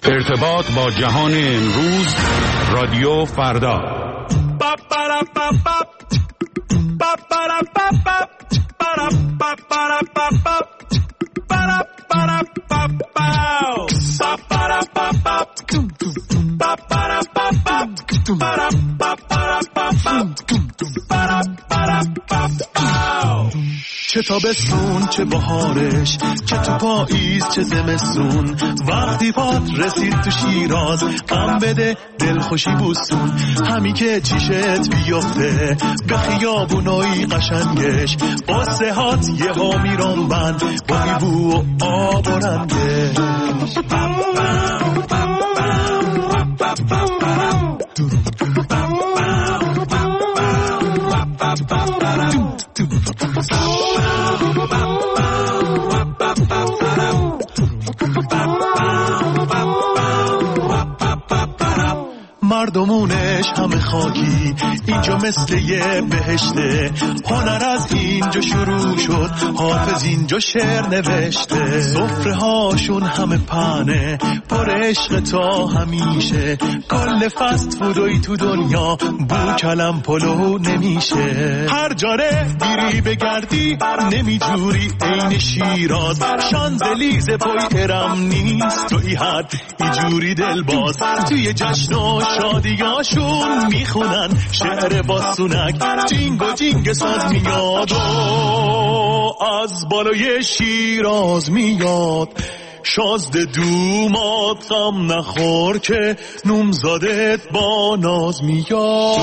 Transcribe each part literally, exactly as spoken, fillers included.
ارتباط با جهان امروز، رادیو فردا. چه تابستون چه بهارش، چه تو پاییز چه زمستون، وقتی پات رسید تو شیراز غم بده دلخوشی بوستون. همی که چیشت بیفته به خیابونای قشنگش، قصه هات یه ها میرون بند با بو و آب و رنگش. مردمونش همه خاکی، اینجا مثل یه بهشته. هنر از اینجا شروع شد، حافظ اینجا شعر نوشته. سفره هاشون همه پنه پر عشق تا همیشه. کل فست فودوی تو دنیا بو کلم پلو نمیشه. هر جاره بیری بگردی نمیجوری این شیراز. شانزلیزه پای ارم نیست توی حد ایجوری دل باز. توی جشن و شادیاشون میخونن شعر باسونک، جینگ و جینگ ساز میاد و از بالای شیراز میاد. شازده دومات غم نخور که نومزادت با ناز میاد.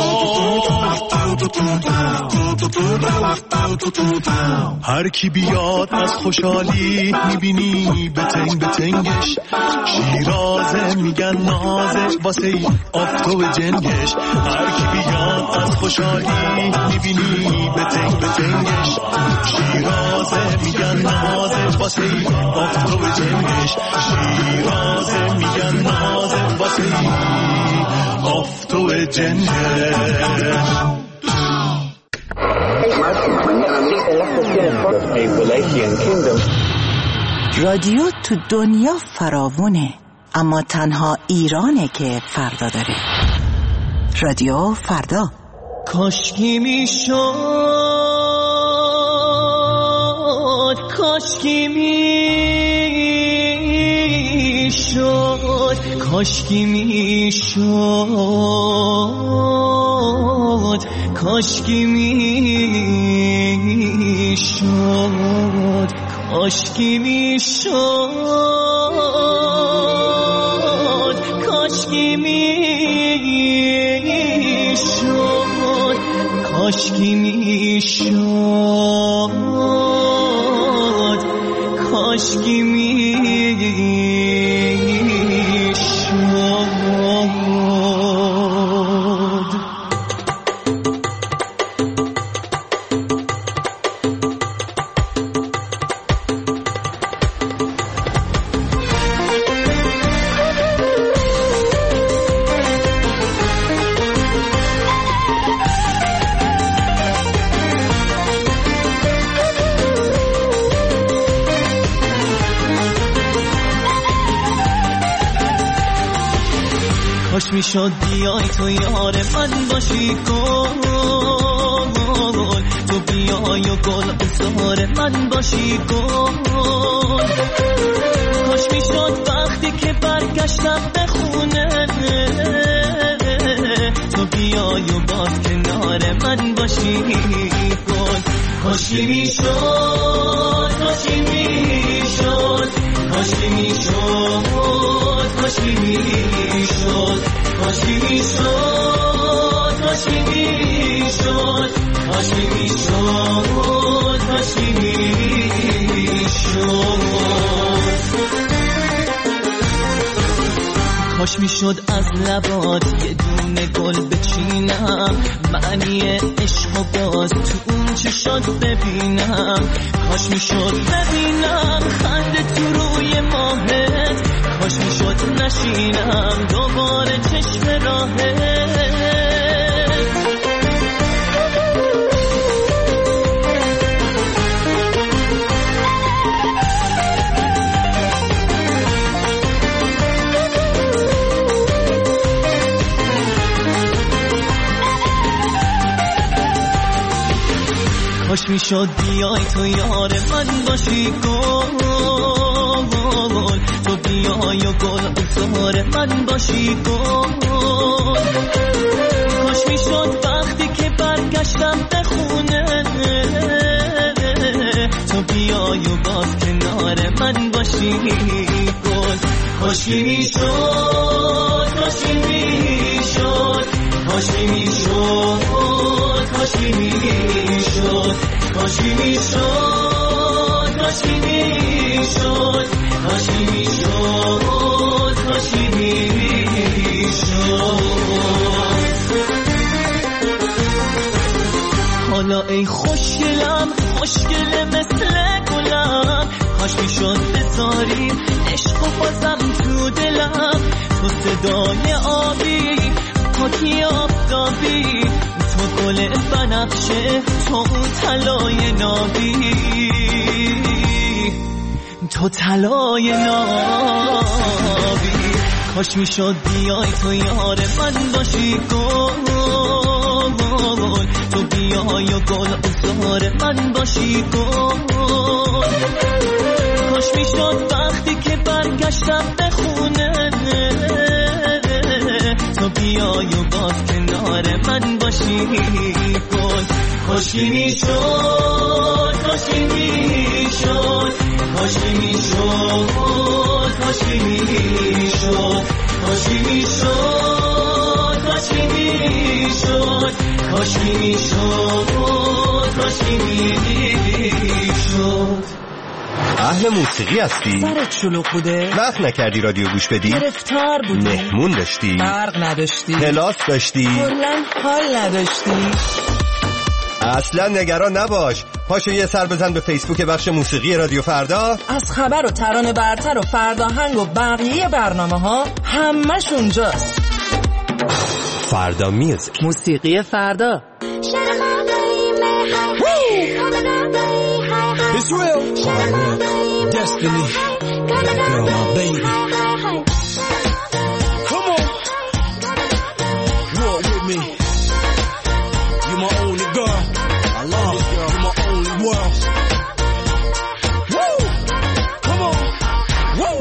هر کی بیاد از خوشحالی میبینی بتنگ بتنگش. شیرازه میگن نازه واسه آفتو جنگش. هر کی بیاد از خوشحالی میبینی بتنگ بتنگش. شیرازه میگن نازه واسه آفتو جنگش. شیرازه میگن نازه واسه آفتو جنگش. رادیو تو دنیا فراوونه، اما تنها ایرانه که فردا داره. رادیو فردا. کاشکی میشد، کاشکی میشد، کاشکی میشد، کاشکی میشد، کاشکی میشد، کاشکی میشد، کاشکی میشد، کاشکی میشد. کاش میشد بیای تو یار من باشی گل، تو بیای و گل بزار من باشی گل. کاش میشد وقتی که برگشتم به خونه تو بیای و باز کنار من باشی گل. کاشکی میشد، کاشکی میشد، کاشکی میشد، کاشکی میشد، کاشکی میشد، کاشکی میشد، کاشکی میشد، کاشکی میشد. کاش میشد از لبات یه دونه گل بچینم، معنی عشق و باز تو اون چشات ببینم. کاش میشد ببینم خنده تو روی ماهت، کاش میشد نشینم دوباره چشم راهت. میشد بیای تو یار من باشی گل، تو بیای و گل اتار من باشی گل. کاش میشد وقتی که برگشتم به خونه تو بیای و باز کنار من باشی گل. کاشی میشد کاشی میشد کاشی میشد کاشی میشد کاشی میشد کاشی میشد کاشی میشد کاشی میشد. حالا ای خوشگلم خوشگل مثل گلم، کاش میشد بذاریم عشق و بازم تو دلم. تو صدای آبی پاکی آفتابی، تو گل بنفشه، تو اون طلای نابی، تو طلای نابی. کاش میشد بیای تو یار من باشی گل، تو بیای و گل ازار من باشی گل. کاش میشد وقتی که برگشتم به خونه تو بیای و باز کنار من باشی گل. کاشی میشد کاشی میشد کاشی میشد کاشی میشد کاشی میشد کاشی میشد کاشی میشد کاشی میشد. اهل موسیقی هستی؟ سرت شلوغ بوده؟ وقت نکردی رادیو گوش بدی؟ گرفتار بودی؟ مهمون داشتی؟ برق نداشتی؟ کلاس داشتی؟ کلاً حال نداشتی؟ اصلا نگران نباش، پاشو یه سر بزن به فیسبوک بخش موسیقی رادیو فردا. از خبر و ترانه برتر و فرداهنگ و بقیه برنامه ها همش اونجاست. فردا میوزیک، موسیقی فردا. It's real. Destiny. That girl, my baby. Come on. Walk with me. You're my only girl. I love you, girl. You're my only world. Woo. Come on. Woo.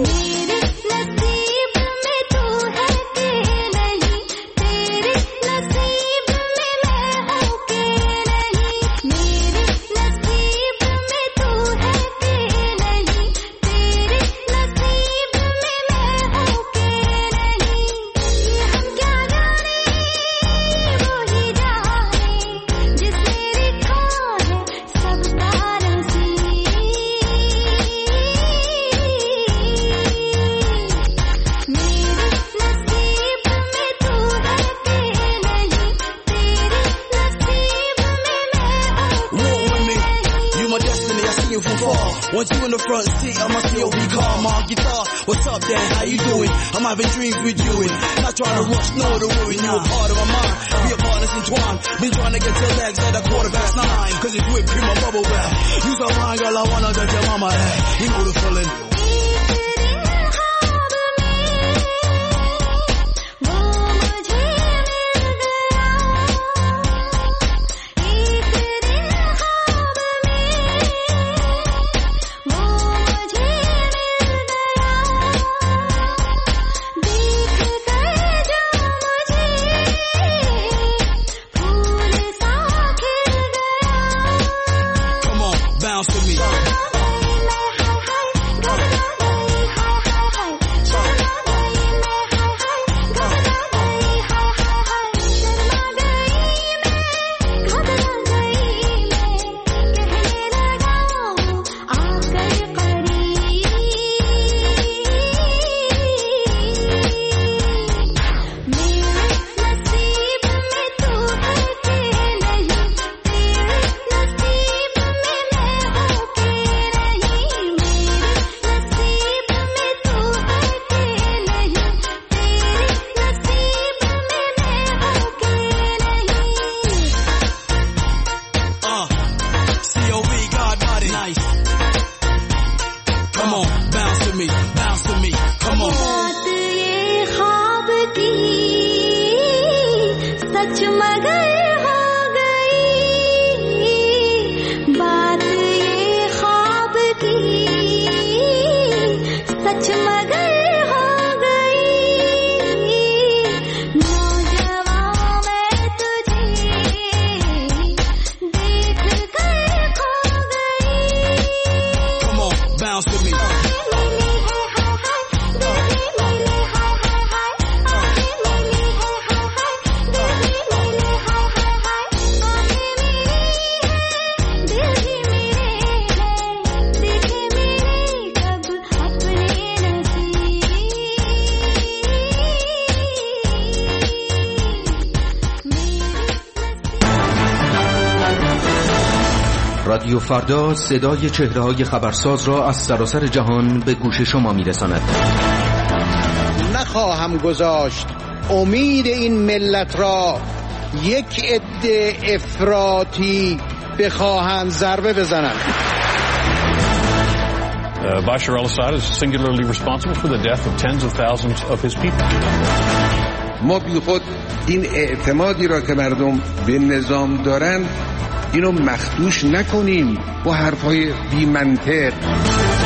Want you in the front seat of my C O V car, my guitar. What's up, Dan? How you doing? I'm having dreams with you and not trying to rush, no to worry. You a part of my mind, we a partners entwined. Been trying to get your legs at a quarter past nine, cause it's whipped cream and bubble bath. You so fine, girl, I wanna touch your mama. Hey, you know the feeling. सच मगर हो गई رادیو فردا صدای چهره‌های خبرساز را از سراسر جهان به گوش شما می‌رساند. نخواهم گذاشت امید این ملت را یک عده افراطی بخواهند ضربه بزنند. Uh, Bashar al-Assad is singularly responsible for the death of tens of thousands of his people. ما بی خود این اعتمادی را که مردم به نظام دارن اینو مخدوش نکنیم با حرفای بی منطق.